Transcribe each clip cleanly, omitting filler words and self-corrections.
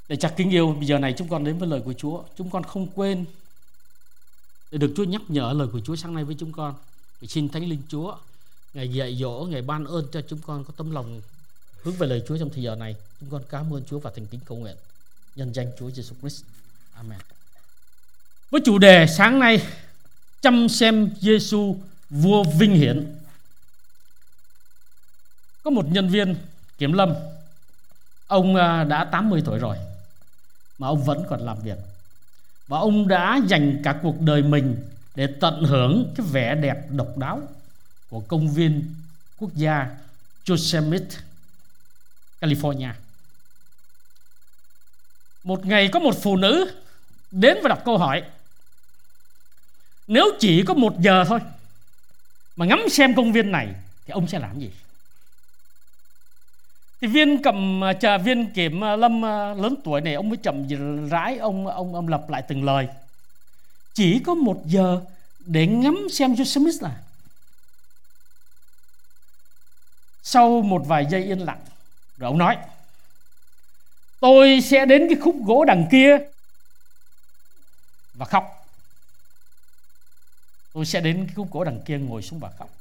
Để chắc kính yêu, bây giờ này chúng con đến với lời của Chúa. Chúng con không quên để được Chúa nhắc nhở lời của Chúa sáng nay với chúng con. Xin Thánh Linh Chúa Ngài dạy dỗ, Ngài ban ơn cho chúng con có tấm lòng hướng về lời Chúa trong thời giờ này. Chúng con cảm ơn Chúa và thành kính cầu nguyện nhân danh Chúa Giêsu Christ. Amen. Với chủ đề sáng nay, chăm xem Giêsu vua vinh hiển. Có một nhân viên kiểm lâm, ông đã 80 tuổi rồi mà ông vẫn còn làm việc, và ông đã dành cả cuộc đời mình để tận hưởng cái vẻ đẹp độc đáo của công viên quốc gia Yosemite, California. Một ngày có một phụ nữ đến và đặt câu hỏi: nếu chỉ có 1 giờ thôi mà ngắm xem công viên này thì ông sẽ làm gì? Thì viên kiểm lâm lớn tuổi này, ông mới chậm rãi ông lặp lại từng lời: chỉ có 1 giờ để ngắm xem Yosemite à? Sau một vài giây yên lặng, rồi ông nói: tôi sẽ đến cái khúc gỗ đằng kia và khóc. Tôi sẽ đến cái khúc gỗ đằng kia, ngồi xuống và khóc.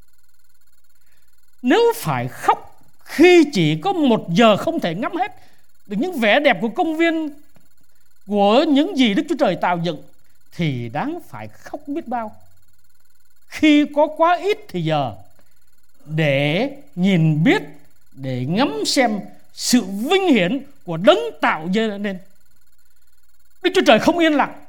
Nếu phải khóc khi chỉ có 1 giờ không thể ngắm hết được những vẻ đẹp của công viên, của những gì Đức Chúa Trời tạo dựng, thì đáng phải khóc biết bao khi có quá ít thời giờ để nhìn biết, để ngắm xem sự vinh hiển của đấng tạo nên. Đức Chúa Trời không yên lặng.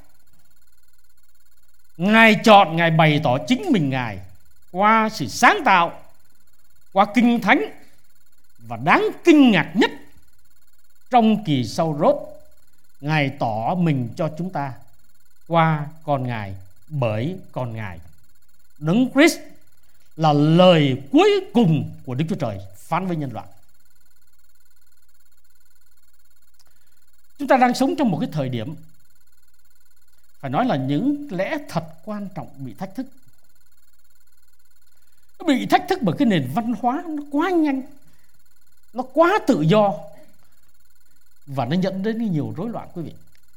Ngài chọn, Ngài bày tỏ chính mình Ngài qua sự sáng tạo, qua Kinh Thánh, và đáng kinh ngạc nhất, trong kỳ sau rốt, Ngài tỏ mình cho chúng ta qua con Ngài, bởi con Ngài. Đấng Christ là lời cuối cùng của Đức Chúa Trời phán với nhân loại. Chúng ta đang sống trong một cái thời điểm phải nói là những lẽ thật quan trọng bị thách thức. Nó bị thách thức bởi cái nền văn hóa nó quá nhanh, nó quá tự do, và nó dẫn đến nhiều rối loạn, quý vị.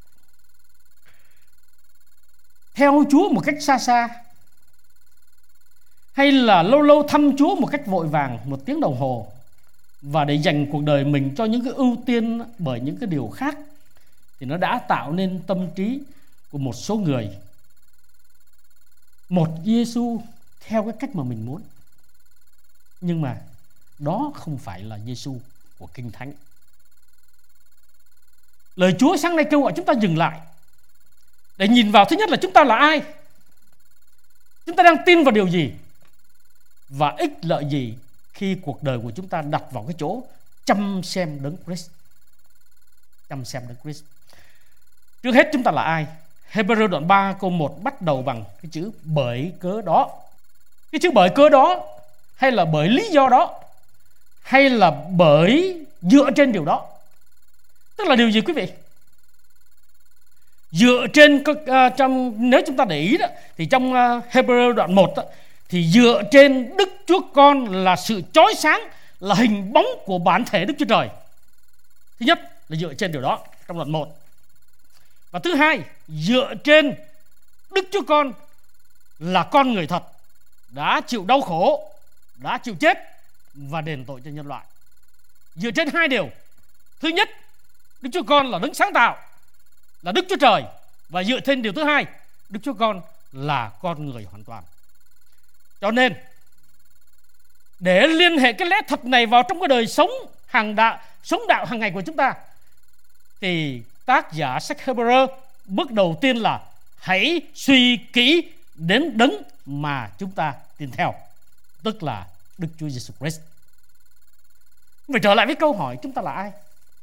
Theo Chúa một cách xa xa, hay là lâu lâu thăm Chúa một cách vội vàng 1 tiếng đồng hồ, và để dành cuộc đời mình cho những cái ưu tiên bởi những cái điều khác, thì nó đã tạo nên tâm trí của một số người một Giêsu theo cái cách mà mình muốn. Nhưng mà đó không phải là Giêsu của Kinh Thánh. Lời Chúa sáng nay kêu gọi chúng ta dừng lại để nhìn vào, thứ nhất là chúng ta là ai, chúng ta đang tin vào điều gì, và ích lợi gì khi cuộc đời của chúng ta đặt vào cái chỗ chăm xem Đấng Christ. Chăm xem Đấng Christ. Trước hết chúng ta là ai? Hebrew đoạn 3 câu 1 bắt đầu bằng cái chữ bởi cớ đó. Cái chữ bởi cớ đó, hay là bởi lý do đó, hay là bởi dựa trên điều đó, tức là điều gì quý vị? Dựa trên nếu chúng ta để ý đó, thì trong Hebrew đoạn 1 đó, thì dựa trên Đức Chúa Con là sự chói sáng, là hình bóng của bản thể Đức Chúa Trời. Thứ nhất là dựa trên điều đó trong đoạn 1. Và thứ hai, dựa trên Đức Chúa Con là con người thật, đã chịu đau khổ, đã chịu chết và đền tội cho nhân loại. Dựa trên 2 điều. Thứ nhất, Đức Chúa Con là đấng sáng tạo, là Đức Chúa Trời. Và dựa trên điều thứ hai, Đức Chúa Con là con người hoàn toàn. Cho nên, để liên hệ cái lẽ thật này vào trong cái đời sống sống đạo hàng ngày của chúng ta, thì tác giả sách Hebrew bước đầu tiên là hãy suy kỹ đến đấng mà chúng ta tin theo, tức là Đức Chúa Giêsu Christ. Phải trở lại với câu hỏi chúng ta là ai?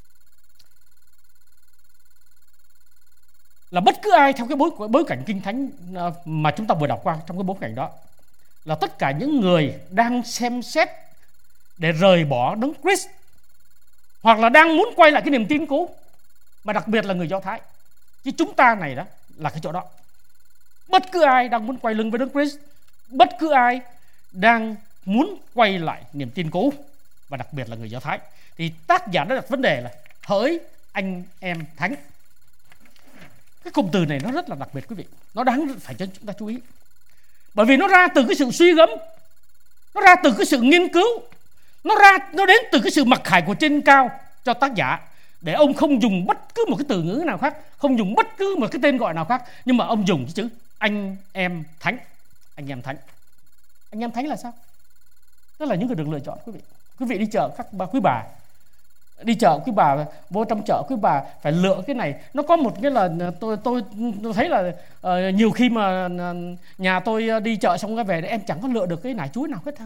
Là bất cứ ai theo cái bối cảnh Kinh Thánh mà chúng ta vừa đọc qua, trong cái bối cảnh đó, là tất cả những người đang xem xét để rời bỏ Đấng Christ, hoặc là đang muốn quay lại cái niềm tin cũ, mà đặc biệt là người Do Thái. Chứ chúng ta này đó là cái chỗ đó. Bất cứ ai đang muốn quay lưng với Đấng Christ, bất cứ ai đang muốn quay lại niềm tin cũ, và đặc biệt là người Do Thái, thì tác giả đã đặt vấn đề là: hỡi anh em thánh. Cái cụm từ này nó rất là đặc biệt quý vị, nó đáng phải cho chúng ta chú ý. Bởi vì nó ra từ cái sự suy gẫm, nó ra từ cái sự nghiên cứu, nó đến từ cái sự mặc khải của trên cao cho tác giả, để ông không dùng bất cứ một cái từ ngữ nào khác, không dùng bất cứ một cái tên gọi nào khác, nhưng mà ông dùng cái chữ anh em thánh. Anh em thánh. Anh em thánh là sao? Đó là những người được lựa chọn quý vị. Quý vị đi chợ, các bà quý bà đi chợ, quý bà vô trong chợ, quý bà phải lựa cái này. Nó có một cái là tôi thấy là nhiều khi mà nhà tôi đi chợ xong cái về em chẳng có lựa được cái nải chuối nào hết.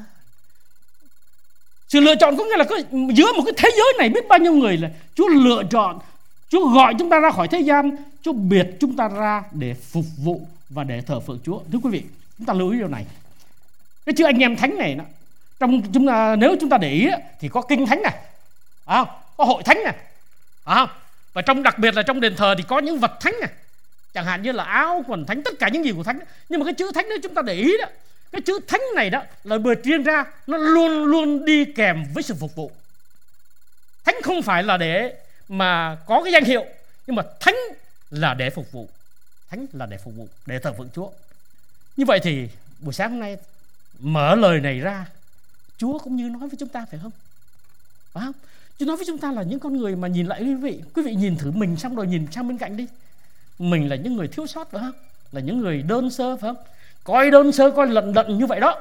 Sự lựa chọn có nghĩa là giữa một cái thế giới này biết bao nhiêu người là Chúa lựa chọn, Chúa gọi chúng ta ra khỏi thế gian, Chúa biệt chúng ta ra để phục vụ và để thờ phượng Chúa. Thưa quý vị, chúng ta lưu ý điều này. Cái chữ anh em thánh này nó, trong chúng ta, nếu chúng ta để ý thì có kinh thánh này, có hội thánh này, và trong đặc biệt là trong đền thờ thì có những vật thánh này, chẳng hạn như là áo quần thánh, tất cả những gì của thánh. Nhưng mà cái chữ thánh nếu chúng ta để ý đó, cái chữ thánh này đó là bởi riêng ra, nó luôn luôn đi kèm với sự phục vụ. Thánh không phải là để mà có cái danh hiệu, nhưng mà thánh là để phục vụ. Thánh là để phục vụ, để thờ phượng Chúa. Như vậy thì buổi sáng hôm nay mở lời này ra, Chúa cũng như nói với chúng ta, phải không? Phải không? Chúa nói với chúng ta là những con người mà nhìn lại quý vị nhìn thử mình xong rồi nhìn sang bên cạnh đi. Mình là những người thiếu sót, phải không? Là những người đơn sơ, phải không? Coi đơn sơ, coi lận đận như vậy đó.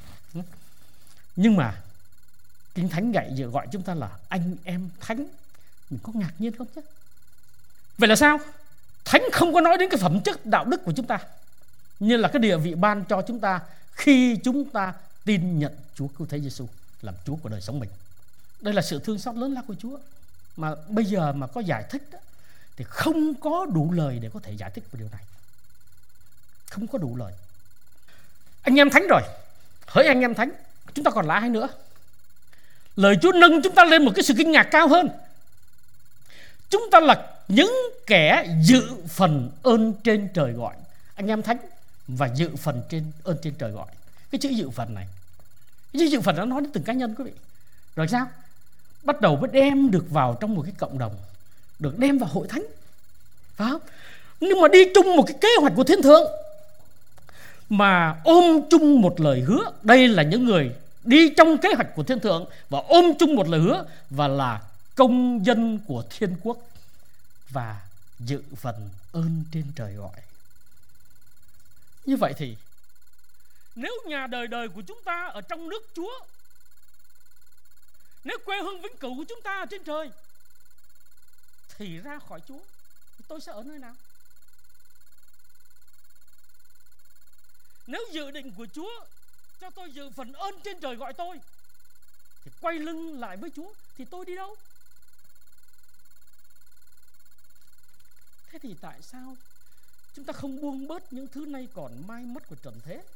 Nhưng mà Kinh Thánh gọi chúng ta là anh em thánh. Mình có ngạc nhiên không chứ? Vậy là sao? Thánh không có nói đến cái phẩm chất đạo đức của chúng ta, như là cái địa vị ban cho chúng ta khi chúng ta tin nhận Chúa Cứu Thế Giêsu làm Chúa của đời sống mình. Đây là sự thương xót lớn lao của Chúa, mà bây giờ mà có giải thích đó, thì không có đủ lời để có thể giải thích về điều này. Không có đủ lời. Anh em thánh rồi, hỡi anh em thánh, chúng ta còn là ai nữa? Lời Chúa nâng chúng ta lên một cái sự kinh ngạc cao hơn. Chúng ta là những kẻ dự phần ơn trên trời gọi. Anh em thánh và dự phần trên ơn trên trời gọi. Cái chữ dự phần này, cái chữ dự phần nó nói đến từng cá nhân quý vị. Rồi sao? Bắt đầu mới đem được vào trong một cái cộng đồng, được đem vào hội thánh, phải không? Nhưng mà đi chung một cái kế hoạch của Thiên Thượng, mà ôm chung một lời hứa. Đây là những người đi trong kế hoạch của Thiên Thượng và ôm chung một lời hứa, và là công dân của Thiên Quốc và dự phần ơn trên trời gọi. Như vậy thì nếu nhà đời đời của chúng ta ở trong nước Chúa, nếu quê hương vĩnh cửu của chúng ta ở trên trời, thì ra khỏi Chúa thì tôi sẽ ở nơi nào? Nếu dự định của Chúa cho tôi dự phần ơn trên trời gọi tôi, thì quay lưng lại với Chúa thì tôi đi đâu? Thế thì tại sao chúng ta không buông bớt những thứ nay còn mai mất của trần thế?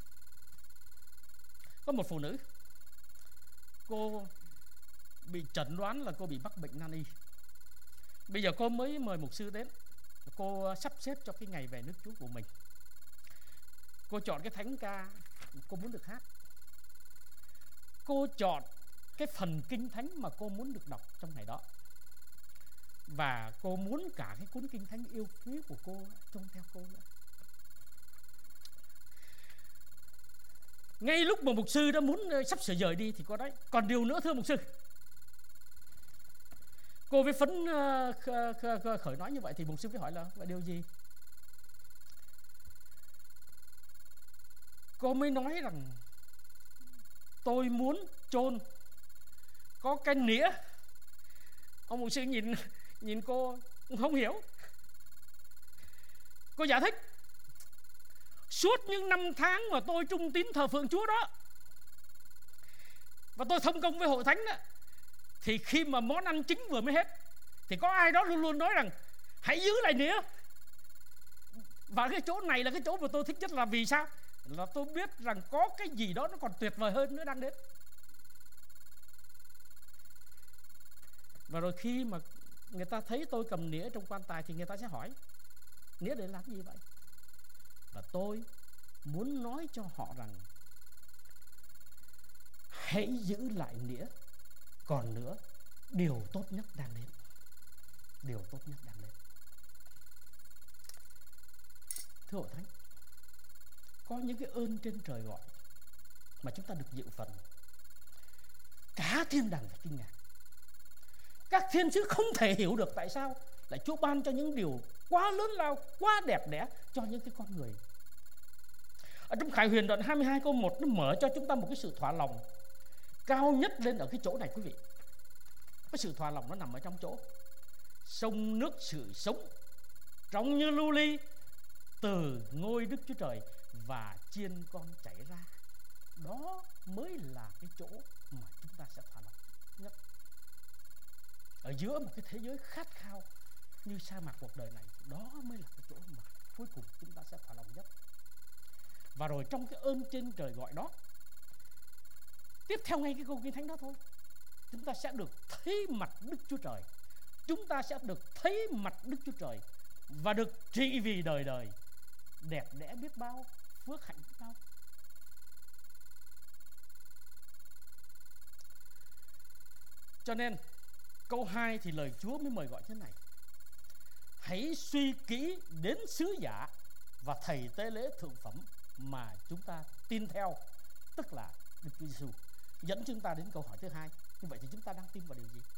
Có một phụ nữ, cô bị chẩn đoán là cô bị mắc bệnh nan y. Bây giờ cô mới mời mục sư đến, cô sắp xếp cho cái ngày về nước Chúa của mình. Cô chọn cái thánh ca cô muốn được hát, cô chọn cái phần kinh thánh mà cô muốn được đọc trong ngày đó, và cô muốn cả cái cuốn kinh thánh yêu quý của cô trông theo cô nữa. Ngay lúc mà mục sư đã muốn sắp sửa rời đi thì có đấy, còn điều nữa thưa mục sư. Cô với phấn khởi nói như vậy thì mục sư mới hỏi là vậy điều gì? Cô mới nói rằng tôi muốn chôn có cái nĩa. Ông mục sư nhìn cô không hiểu. Cô giải thích: suốt những năm tháng mà tôi trung tín thờ phượng Chúa đó, và tôi thông công với hội thánh đó, thì khi mà món ăn chính vừa mới hết thì có ai đó luôn luôn nói rằng hãy giữ lại nĩa. Và cái chỗ này là cái chỗ mà tôi thích nhất. Là vì sao? Là tôi biết rằng có cái gì đó nó còn tuyệt vời hơn nữa đang đến. Và rồi khi mà người ta thấy tôi cầm nĩa trong quan tài thì người ta sẽ hỏi: nĩa để làm gì vậy? Và tôi muốn nói cho họ rằng hãy giữ lại nĩa, còn nữa điều tốt nhất đang đến. điều tốt nhất đang đến. Thưa hội thánh, có những cái ơn trên trời gọi mà chúng ta được dự phần, cả thiên đàng phải kinh ngạc. Các thiên sứ không thể hiểu được tại sao lại Chúa ban cho những điều quá lớn lao, quá đẹp đẽ cho những cái con người. Ở trong Khải Huyền đoạn 22 câu 1 nó mở cho chúng ta một cái sự thỏa lòng cao nhất lên ở cái chỗ này quý vị. Cái sự thỏa lòng nó nằm ở trong chỗ sông nước sự sống trong như lưu ly từ ngôi Đức Chúa Trời và chiên con chảy ra. Đó mới là cái chỗ mà chúng ta sẽ thỏa lòng nhất. Ở giữa một cái thế giới khát khao như sa mạc cuộc đời này, đó mới là cái chỗ mà cuối cùng chúng ta sẽ thỏa lòng nhất. Và rồi trong cái ơn trên trời gọi đó, tiếp theo ngay cái câu Kinh Thánh đó thôi, chúng ta sẽ được thấy mặt Đức Chúa Trời. Chúng ta sẽ được thấy mặt Đức Chúa Trời và được trị vì đời đời. Đẹp đẽ biết bao, phước hạnh biết bao. Cho nên câu 2 thì lời Chúa mới mời gọi thế này: hãy suy kỹ đến sứ giả và thầy tế lễ thượng phẩm mà chúng ta tin theo, tức là Đức Chúa Giêsu. Dẫn chúng ta đến câu hỏi thứ 2. Như vậy thì chúng ta đang tin vào điều gì?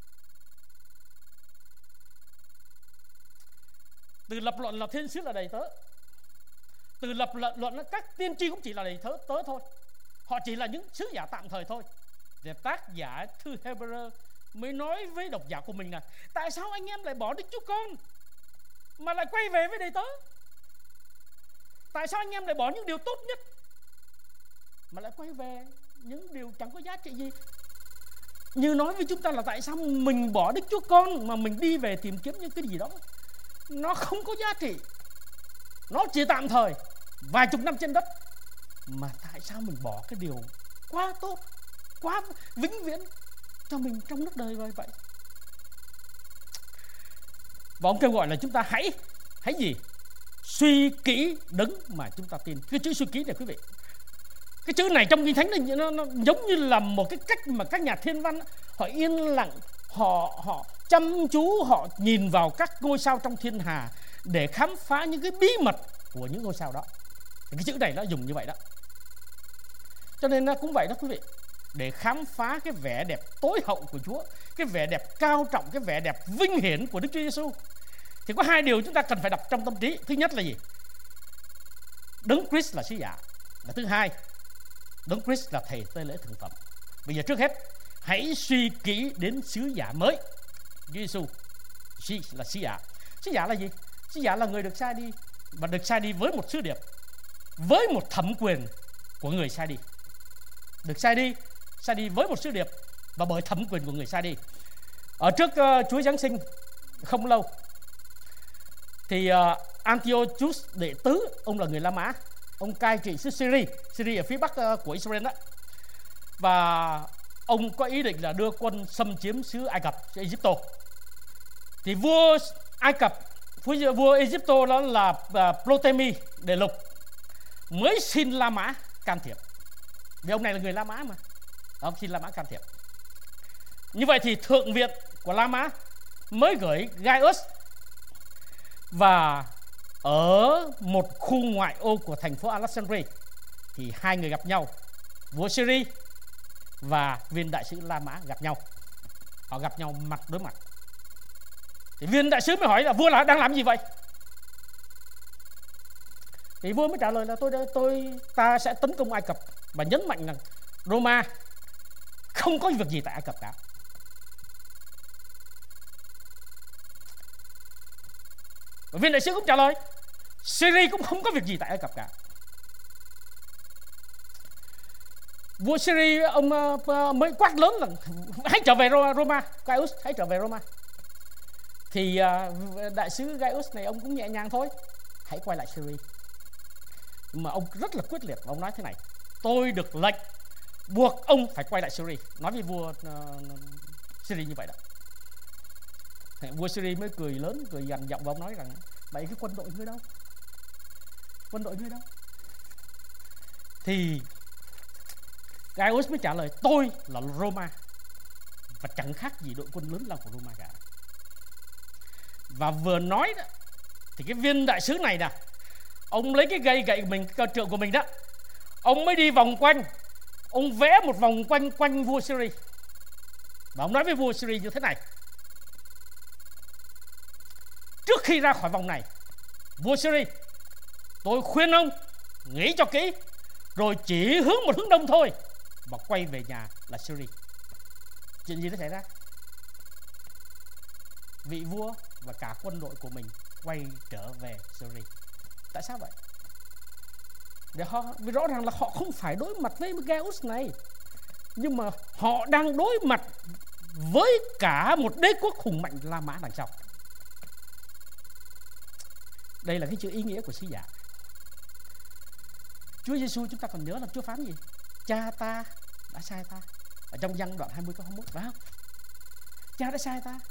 Từ lập luận là thiên sứ là đầy tớ, từ lập luận là các tiên tri cũng chỉ là đầy tớ thôi, họ chỉ là những sứ giả tạm thời thôi. Thì tác giả thư Hebrew mới nói với độc giả của mình là: tại sao anh em lại bỏ Đức Chúa Con mà lại quay về với đầy tớ? Tại sao anh em lại bỏ những điều tốt nhất mà lại quay về những điều chẳng có giá trị gì? Như nói với chúng ta là tại sao mình bỏ Đức Chúa Con mà mình đi về tìm kiếm những cái gì đó nó không có giá trị, nó chỉ tạm thời vài chục năm trên đất, mà tại sao mình bỏ cái điều quá tốt, quá vĩnh viễn cho mình trong nước đời vậy? Và ông kêu gọi là chúng ta hãy gì? Suy kỹ đấng mà chúng ta tin. Cái chữ suy kỹ này quý vị, cái chữ này trong Kinh Thánh này nó giống như là một cái cách mà các nhà thiên văn họ yên lặng, họ chăm chú, họ nhìn vào các ngôi sao trong thiên hà để khám phá những cái bí mật của những ngôi sao đó. Thì cái chữ này nó dùng như vậy đó. Cho nên nó cũng vậy đó quý vị, để khám phá cái vẻ đẹp tối hậu của Chúa, cái vẻ đẹp cao trọng, cái vẻ đẹp vinh hiển của Đức Chúa Giêsu, thì có hai điều chúng ta cần phải đặt trong tâm trí. Thứ nhất là gì? Đấng Christ là sứ giả. Và thứ hai, Đấng Christ là thầy tế lễ thượng phẩm. Bây giờ trước hết hãy suy kỹ đến sứ giả mới, Chúa Giêsu là sứ giả. Sứ giả là gì? Sứ giả là người được sai đi, và được sai đi với một sứ điệp, với một thẩm quyền của người sai đi. Được sai đi với một sứ điệp và bởi thẩm quyền của người sai đi. Ở trước Chúa Giáng sinh không lâu thì Antiochus đệ tứ, ông là người La Mã, ông cai trị xứ Syria ở phía bắc của Israel đó, và ông có ý định là đưa quân xâm chiếm xứ Ai Cập, xứ Egypto. Thì vua Ai Cập, vua Egypto đó là Ptolemy Đệ Lục mới xin La Mã can thiệp, vì ông này là người La Mã mà, ông xin La Mã can thiệp. Như vậy thì thượng viện của La Mã mới gửi Gaius, và ở một khu ngoại ô của thành phố Alexandria thì hai người gặp nhau, vua Syria và viên đại sứ La Mã gặp nhau. Họ gặp nhau mặt đối mặt. Thì viên đại sứ mới hỏi là vua là đang làm gì vậy? Thì vua mới trả lời là ta sẽ tấn công Ai Cập, và nhấn mạnh rằng Roma không có việc gì tại Ai Cập cả. Và viên đại sứ cũng trả lời Syria cũng không có việc gì tại Ai Cập cả. Vua Syria ông mới quát lớn là hãy trở về Roma, Gaius hãy trở về Roma. Thì đại sứ Gaius này ông cũng nhẹ nhàng thôi, hãy quay lại Syria. Nhưng mà ông rất là quyết liệt, và ông nói thế này: tôi được lệnh buộc ông phải quay lại Syria. Nói với vua Syria như vậy đó. Vua Syria mới cười lớn, cười gằn giọng, và ông nói rằng: vậy cái quân đội ngươi đâu? Quân đội ngươi đâu? Thì Gaius mới trả lời: tôi là Roma và chẳng khác gì đội quân lớn lao của Roma cả. Và vừa nói đó, thì cái viên đại sứ này nè, ông lấy cái gậy của mình, cái cờ trượng của mình đó, ông mới đi vòng quanh, ông vẽ một vòng quanh vua Syria. Và ông nói với vua Syria như thế này: trước khi ra khỏi vòng này, vua Syria, tôi khuyên ông nghĩ cho kỹ, rồi chỉ hướng một hướng đông thôi và quay về nhà là Syria. Chuyện gì đã xảy ra? Vị vua và cả quân đội của mình quay trở về Syria. Tại sao vậy? Vì rõ ràng là họ không phải đối mặt với Gaius này, nhưng mà họ đang đối mặt với cả một đế quốc hùng mạnh La Mã đằng sau. Đây là cái chữ ý nghĩa của sứ giả. Chúa Giêsu, chúng ta còn nhớ là Chúa phán gì? Cha ta đã sai ta, ở trong Giăng đoạn 20 câu 21, phải không? Cha đã sai ta.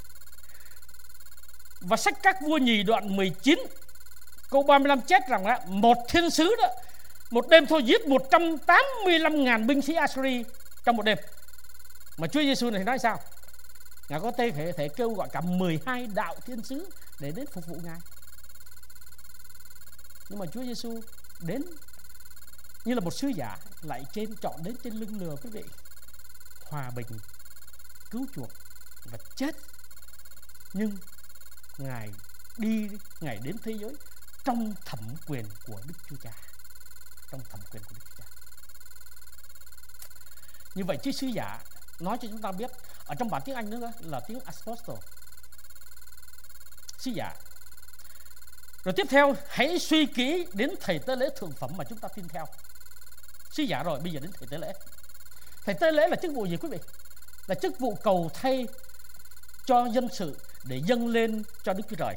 Và sách Các Vua Nhì đoạn 19 câu 35 chép rằng là một thiên sứ đó, một đêm thôi giết 185.000 binh sĩ Assyri trong một đêm. Mà Chúa Giêsu này nói sao? Ngài có thể kêu gọi cả 12 đạo thiên sứ để đến phục vụ Ngài. Nhưng mà Chúa Giêsu đến như là một sứ giả, lại chọn đến trên lưng lừa quý vị, hòa bình, cứu chuộc và chết. Nhưng Ngài đến thế giới trong thẩm quyền của Đức Chúa Cha. Trong thẩm quyền của Đức Chúa Cha. Như vậy chứ sứ giả nói cho chúng ta biết, ở trong bản tiếng Anh nữa là tiếng apostle, sứ giả. Rồi tiếp theo, hãy suy kỹ đến thầy tế lễ thượng phẩm mà chúng ta tin theo. Sứ giả rồi, bây giờ đến thầy tế lễ. Thầy tế lễ là chức vụ gì quý vị? Là chức vụ cầu thay cho dân sự để dâng lên cho Đức Chúa Trời.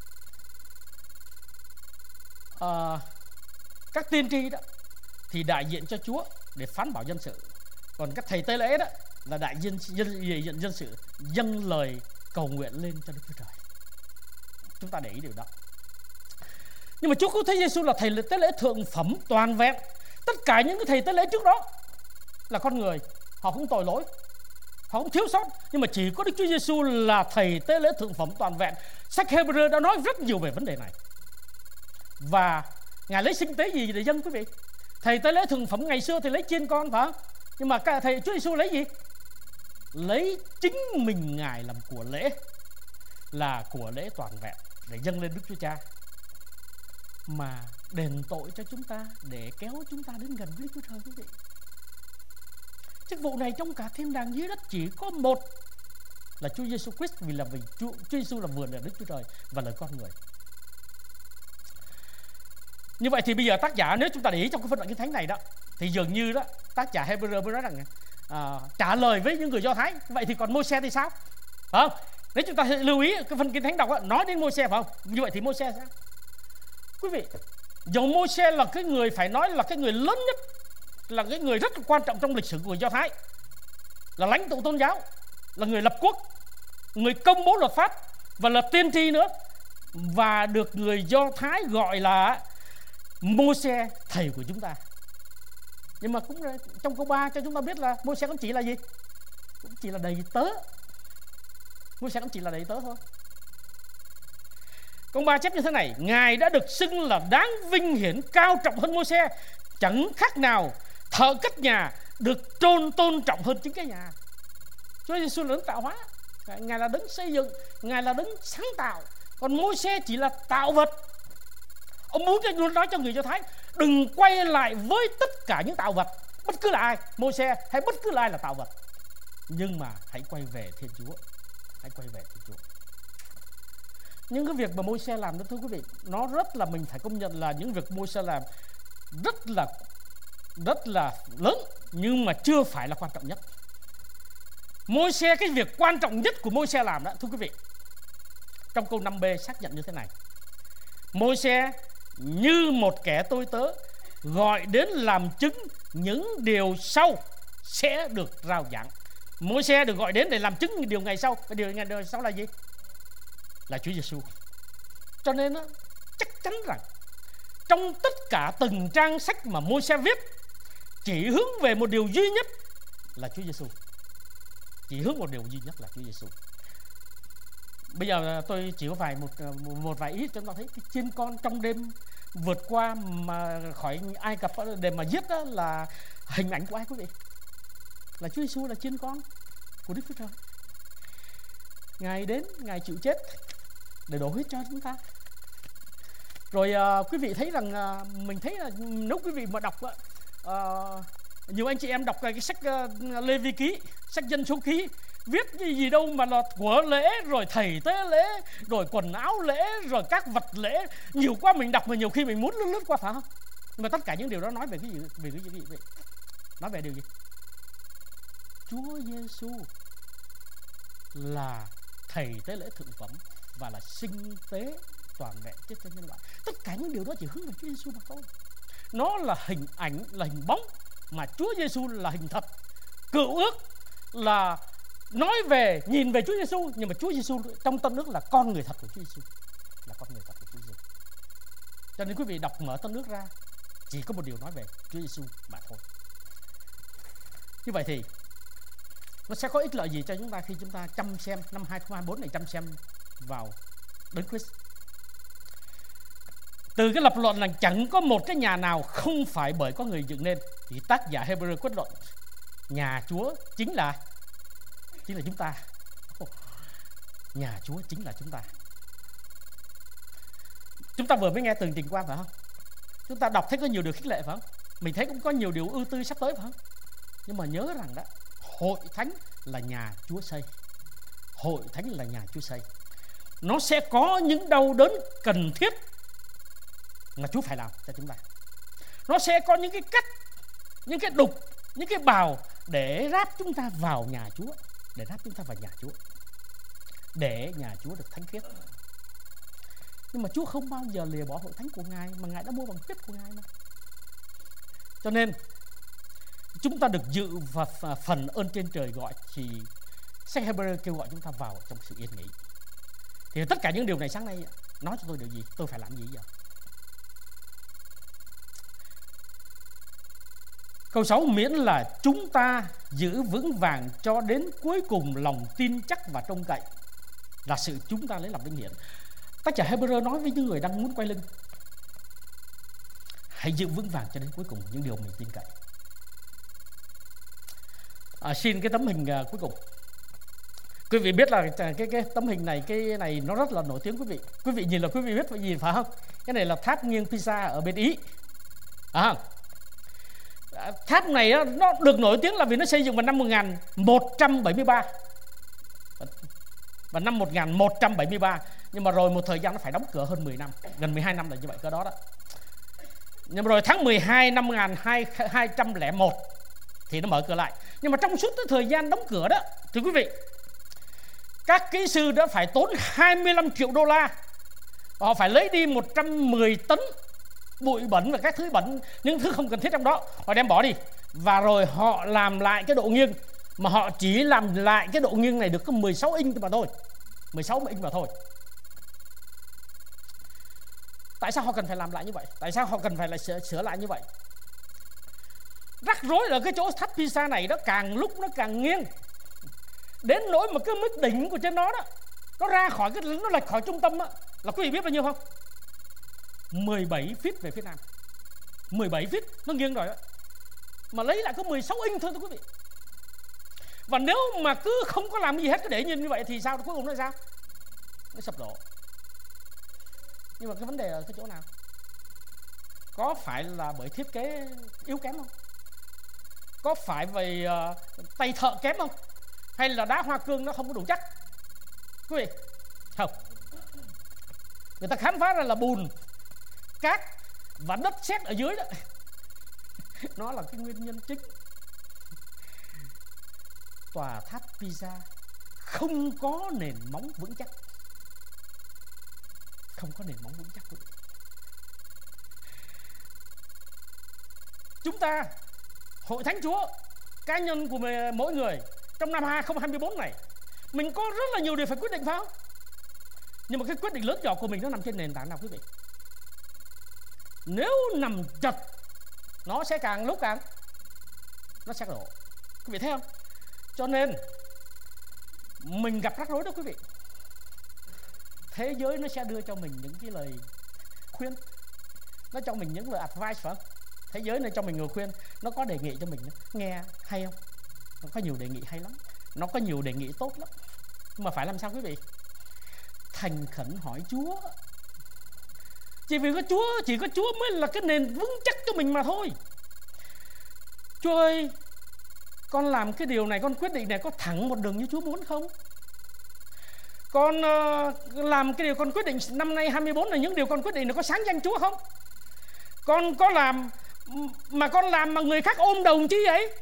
Các tiên tri đó thì đại diện cho Chúa để phán bảo dân sự. Còn các thầy tế lễ đó là đại diện dân sự, dâng lời cầu nguyện lên cho Đức Chúa Trời. Chúng ta để ý điều đó. Nhưng mà Chúa Cứu Thế Giêsu là thầy tế lễ thượng phẩm toàn vẹn. Tất cả những cái thầy tế lễ trước đó là con người, họ không tội lỗi, họ không thiếu sót, nhưng mà chỉ có Đức Chúa Giêsu là thầy tế lễ thượng phẩm toàn vẹn. Sách Hebrew đã nói rất nhiều về vấn đề này. Và Ngài lấy sinh tế gì để dâng quý vị? Thầy tế lễ thượng phẩm ngày xưa thì lấy chiên con, phải không? Nhưng mà thầy Chúa Giêsu lấy gì? Lấy chính mình Ngài làm của lễ, là của lễ toàn vẹn để dâng lên Đức Chúa Cha, mà đền tội cho chúng ta, để kéo chúng ta đến gần với Đức Chúa Trời quý vị. Chức vụ này trong cả thiên đàng dưới đất chỉ có một, là Chúa Giêsu Christ, vì Chúa Giêsu là vườn là Đức Chúa Trời và là con người. Như vậy thì bây giờ tác giả, nếu chúng ta để ý trong cái phân đoạn Kinh Thánh này đó, thì dường như đó tác giả Hebrew mới nói rằng trả lời với những người Do Thái. Vậy thì còn Môi-se thì sao? Phải không? Nếu chúng ta lưu ý cái phần Kinh Thánh đọc đó, nói đến Môi-se, phải không? Như vậy thì Môi-se sao? Quý vị, dầu Môi-se là cái người phải nói là cái người lớn nhất, là cái người rất quan trọng trong lịch sử của người Do Thái, là lãnh tụ tôn giáo, là người lập quốc, người công bố luật pháp và là tiên tri nữa, và được người Do Thái gọi là Môi-se, thầy của chúng ta. Nhưng mà cũng trong câu 3 cho chúng ta biết là Môi-se cũng chỉ là gì? Cũng chỉ là đầy tớ. Môi-se cũng chỉ là đầy tớ thôi. Câu 3 chép như thế này: Ngài đã được xưng là đáng vinh hiển cao trọng hơn Môi-se, chẳng khác nào thợ cất nhà được tôn trọng hơn chính cái nhà. Chúa Giêsu là đấng tạo hóa, Ngài là đấng xây dựng, Ngài là đấng sáng tạo, còn Môi-se chỉ là tạo vật. Ông muốn nói cho người Do Thái đừng quay lại với tất cả những tạo vật, bất cứ là ai, Môi-se hay bất cứ là ai là tạo vật, nhưng mà hãy quay về Thiên Chúa. Hãy quay về Thiên Chúa. Những cái việc mà Môi-se làm đó, thưa quý vị, nó rất là, mình phải công nhận là những việc Môi-se làm rất là lớn, nhưng mà chưa phải là quan trọng nhất. Môi-se, cái việc quan trọng nhất của Môi-se làm đó, thưa quý vị, trong câu 5b xác nhận như thế này: Môi-se như một kẻ tôi tớ, gọi đến làm chứng những điều sau sẽ được rao giảng. Môi-se được gọi đến để làm chứng những điều ngày sau. Cái điều ngày sau là gì? Là Chúa Giêsu. Cho nên đó, chắc chắn rằng trong tất cả từng trang sách mà Môi-se viết chỉ hướng về một điều duy nhất là Chúa Giêsu. Chỉ hướng một điều duy nhất là Chúa Giêsu. Bây giờ tôi chỉ có một vài ý cho chúng ta thấy cái chiên con trong đêm vượt qua mà khỏi Ai Cập để mà giết đó là hình ảnh của ai quý vị? Là Chúa Giêsu, là chiên con của Đức Chúa Trời. Ngài đến, Ngài chịu chết để đổ huyết cho chúng ta. Rồi quý vị thấy rằng mình thấy là nếu quý vị mà đọc nhiều anh chị em đọc cái sách Lê Vi Ký, sách Dân Số Ký, viết cái gì đâu mà là của lễ, rồi thầy tế lễ, rồi quần áo lễ, rồi các vật lễ, nhiều quá mình đọc mà nhiều khi mình muốn lướt qua, phải không? Nhưng mà tất cả những điều đó nói về cái gì? Về cái gì vậy? Nói về điều gì? Chúa Giêsu là thầy tế lễ thượng phẩm và là sinh tế toàn vẹn chết cho nhân loại. Tất cả những điều đó chỉ hướng về Chúa Giêsu mà thôi. Nó là hình ảnh, là hình bóng, mà Chúa Giêsu là hình thật. Cựu ước là nói về, nhìn về Chúa Giêsu, nhưng mà Chúa Giêsu trong Tân ước là con người thật của Chúa Giêsu, là con người thật của Chúa Giêsu. Cho nên quý vị đọc mở Tân ước ra, chỉ có một điều nói về Chúa Giêsu mà thôi. Như vậy thì nó sẽ có ích lợi gì cho chúng ta khi chúng ta chăm xem năm 2024 này, chăm xem vào Đấng Christ. Từ cái lập luận là chẳng có một cái nhà nào không phải bởi có người dựng nên, thì tác giả Hebrew kết luận nhà Chúa chính là chúng ta. Nhà Chúa chính là chúng ta. Chúng ta vừa mới nghe tường trình qua, phải không? Chúng ta đọc thấy có nhiều điều khích lệ, phải không? Mình thấy cũng có nhiều điều ưu tư sắp tới, phải không? Nhưng mà nhớ rằng đó, hội thánh là nhà Chúa xây. Hội thánh là nhà Chúa xây. Nó sẽ có những đau đớn cần thiết mà Chúa phải làm cho chúng ta. Nó sẽ có những cái cách, những cái đục, những cái bào để ráp chúng ta vào nhà Chúa, để ráp chúng ta vào nhà Chúa, để nhà Chúa được thánh khiết. Nhưng mà Chúa không bao giờ lìa bỏ hội thánh của Ngài, mà Ngài đã mua bằng huyết của Ngài mà. Cho nên chúng ta được dự và phần ơn trên trời gọi, thì sách Hebrew kêu gọi chúng ta vào trong sự yên nghỉ. Thì tất cả những điều này sáng nay nói cho tôi điều gì? Tôi phải làm gì giờ? Câu 6, miễn là chúng ta giữ vững vàng cho đến cuối cùng lòng tin chắc và trông cậy, là sự chúng ta lấy làm vinh hiển. Tác giả Hebrew nói với những người đang muốn quay lưng, hãy giữ vững vàng cho đến cuối cùng những điều mình tin cậy. Xin cái tấm hình cuối cùng. Quý vị biết là cái tấm hình này, cái này nó rất là nổi tiếng quý vị. Quý vị nhìn là quý vị biết gì, phải không? Cái này là tháp nghiêng Pisa ở bên Ý. Tháp này nó được nổi tiếng là vì nó xây dựng vào năm 1173. Vào năm 1173. Nhưng mà rồi một thời gian nó phải đóng cửa hơn 10 năm, gần 12 năm là như vậy cơ đó. Nhưng mà rồi tháng 12 năm 1201 thì nó mở cửa lại. Nhưng mà trong suốt cái thời gian đóng cửa đó, thưa quý vị, các kỹ sư đã phải tốn 25 triệu đô la. Họ phải lấy đi 110 tấn bụi bẩn và các thứ bẩn, những thứ không cần thiết trong đó, họ đem bỏ đi. Và rồi họ làm lại cái độ nghiêng, mà họ chỉ làm lại cái độ nghiêng này được có 16 inch mà thôi. 16 inch mà thôi. Tại sao họ cần phải làm lại như vậy? Tại sao họ cần phải sửa lại như vậy? Rắc rối là cái chỗ tháp Pisa này đó, càng lúc nó càng nghiêng, đến nỗi mà cái mức đỉnh của trên đó đó, nó ra khỏi cái, nó lệch khỏi trung tâm đó, là quý vị biết bao nhiêu không? 17 feet về phía nam. 17 feet nó nghiêng rồi đó. Mà lấy lại có 16 inch thôi thưa quý vị. Và nếu mà cứ không có làm gì hết, cứ để như vậy thì sao? Cuối cùng nó sao? Nó sập đổ. Nhưng mà cái vấn đề ở cái chỗ nào? Có phải là bởi thiết kế yếu kém không? Có phải vì tay thợ kém không? Hay là đá hoa cương nó không có đủ chắc? Quý vị, không. Người ta khám phá ra là bùn, cát và đất sét ở dưới đó nó là cái nguyên nhân chính. Tòa tháp Pisa không có nền móng vững chắc. Không có nền móng vững chắc. Chúng ta, hội thánh Chúa, cá nhân của mỗi người trong năm 2024 này, mình có rất là nhiều điều phải quyết định, phải không? Nhưng mà cái quyết định lớn nhỏ của mình nó nằm trên nền tảng nào quý vị? Nếu nằm chật, nó sẽ càng lúc càng nó sẽ đổ. Quý vị thấy không? Cho nên mình gặp rắc rối đó quý vị. thế giới nó sẽ đưa cho mình những cái lời khuyên, nó cho mình những lời advice, phải không? Thế giới này cho mình lời khuyên, nó có đề nghị cho mình, nghe hay không? Nó có nhiều đề nghị hay lắm, nó có nhiều đề nghị tốt lắm. Nhưng mà phải làm sao quý vị? Thành khẩn hỏi Chúa. Chỉ vì chỉ có Chúa mới là cái nền vững chắc cho mình mà thôi. Chúa ơi, con làm cái điều này, con quyết định này có thẳng một đường như Chúa muốn không? Con làm cái điều con quyết định năm nay 24 là những điều con quyết định này có sáng danh Chúa không? Con có làm mà con làm mà người khác ôm đầu chi vậy?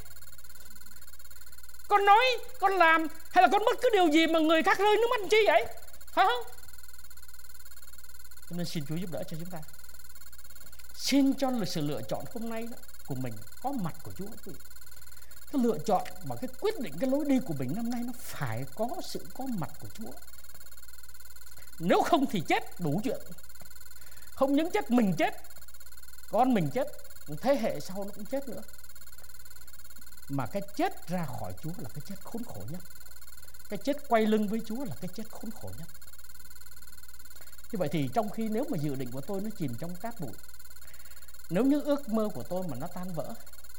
Con nói con làm hay là con bất cứ điều gì mà người khác rơi nước mắt chi vậy? Phải không? Cho nên xin Chúa giúp đỡ cho chúng ta. Xin cho sự lựa chọn hôm nay đó, của mình có mặt của Chúa. Cái lựa chọn và cái quyết định, cái lối đi của mình năm nay nó phải có sự có mặt của Chúa. Nếu không thì chết đủ chuyện. Không những chết mình chết, con mình chết, thế hệ sau nó cũng chết nữa. Mà cái chết ra khỏi Chúa là cái chết khốn khổ nhất. Cái chết quay lưng với Chúa là cái chết khốn khổ nhất. Như vậy thì trong khi nếu mà dự định của tôi nó chìm trong cát bụi, nếu như ước mơ của tôi mà nó tan vỡ,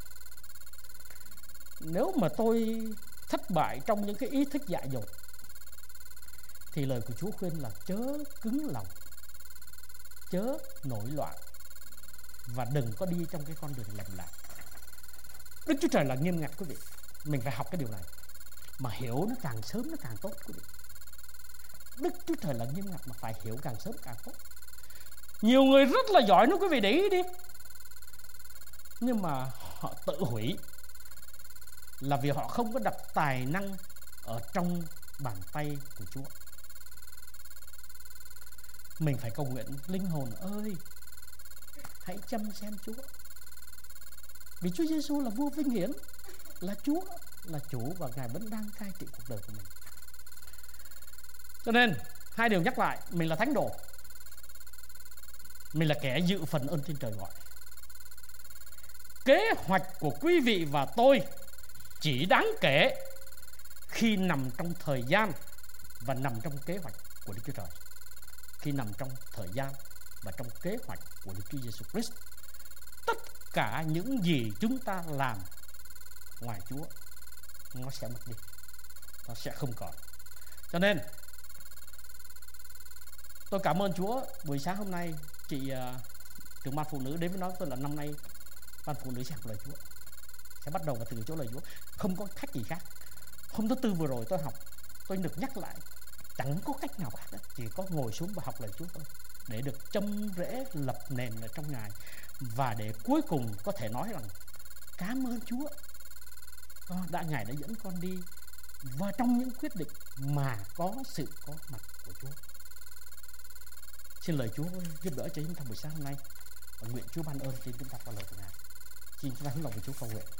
nếu mà tôi thất bại trong những cái ý thích dại dột, thì lời của Chúa khuyên là chớ cứng lòng, chớ nổi loạn, và đừng có đi trong cái con đường lầm lạc. Đức Chúa Trời là nghiêm ngặt quý vị. Mình phải học cái điều này, mà hiểu nó càng sớm nó càng tốt quý vị. Đức Chúa Trời là nghiêm ngặt, mà phải hiểu càng sớm càng tốt. Nhiều người rất là giỏi, nếu quý vị để ý đi, nhưng mà họ tự hủy là vì họ không có đặt tài năng ở trong bàn tay của Chúa. Mình phải cầu nguyện: linh hồn ơi, hãy chăm xem Chúa. Vì Chúa Giêsu là vua vinh hiển, là Chúa, là chủ, và Ngài vẫn đang cai trị cuộc đời của mình. Cho nên hai điều nhắc lại: mình là thánh đồ, mình là kẻ dự phần ơn trên trời gọi. Kế hoạch của quý vị và tôi chỉ đáng kể khi nằm trong thời gian và nằm trong kế hoạch của Đức Chúa Trời. Khi nằm trong thời gian và trong kế hoạch của Đức Chúa Giêsu Christ, tất cả những gì chúng ta làm ngoài Chúa nó sẽ mất đi, nó sẽ không còn. Cho nên tôi cảm ơn Chúa. Buổi sáng hôm nay chị trưởng ban phụ nữ đến với nói tôi là năm nay ban phụ nữ sẽ học lời Chúa, sẽ bắt đầu vào từ chỗ lời Chúa, không có cách gì khác. Hôm thứ Tư vừa rồi tôi học, tôi được nhắc lại, chẳng có cách nào khác đó, chỉ có ngồi xuống và học lời Chúa thôi, để được châm rễ lập nền ở trong Ngài, và để cuối cùng có thể nói rằng cảm ơn Chúa Ngài đã dẫn con đi và trong những quyết định mà có sự có mặt của Chúa. Xin lời Chúa giúp đỡ cho chúng ta buổi sáng hôm nay, và nguyện Chúa ban ơn trên chúng ta qua lời của Ngài. Xin chúng ta hướng lòng với Chúa cầu nguyện.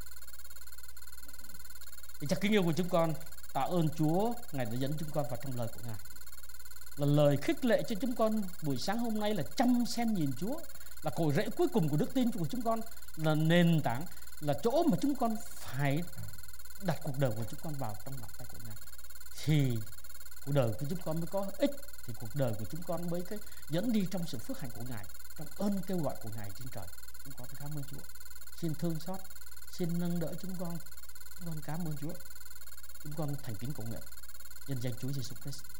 Cha kính yêu của chúng con, tạ ơn Chúa, Ngài đã dẫn chúng con vào trong lời của Ngài, là lời khích lệ cho chúng con buổi sáng hôm nay, là chăm xem nhìn Chúa, là cội rễ cuối cùng của đức tin của chúng con, là nền tảng, là chỗ mà chúng con phải đặt cuộc đời của chúng con vào trong bàn tay của Ngài, thì cuộc đời của chúng con mới có ích, thì cuộc đời của chúng con mới cái dẫn đi trong sự phước hạnh của Ngài, trong ơn kêu gọi của Ngài trên trời. Chúng con cảm ơn Chúa. Xin thương xót, xin nâng đỡ chúng con cảm ơn Chúa. Chúng con thành kính cầu nguyện nhân danh Chúa Giêsu Christ.